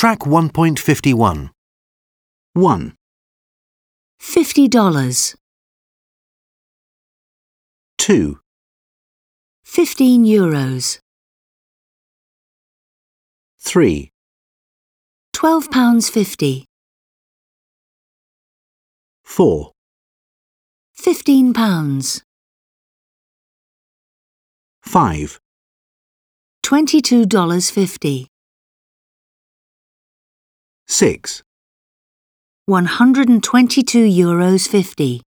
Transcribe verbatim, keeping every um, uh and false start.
Track one point five one. one, Fifty dollars. two, Fifteen euros. three, Twelve pounds fifty. four, Fifteen pounds. five, Twenty-two dollars fifty. six, One hundred and twenty-two euros fifty.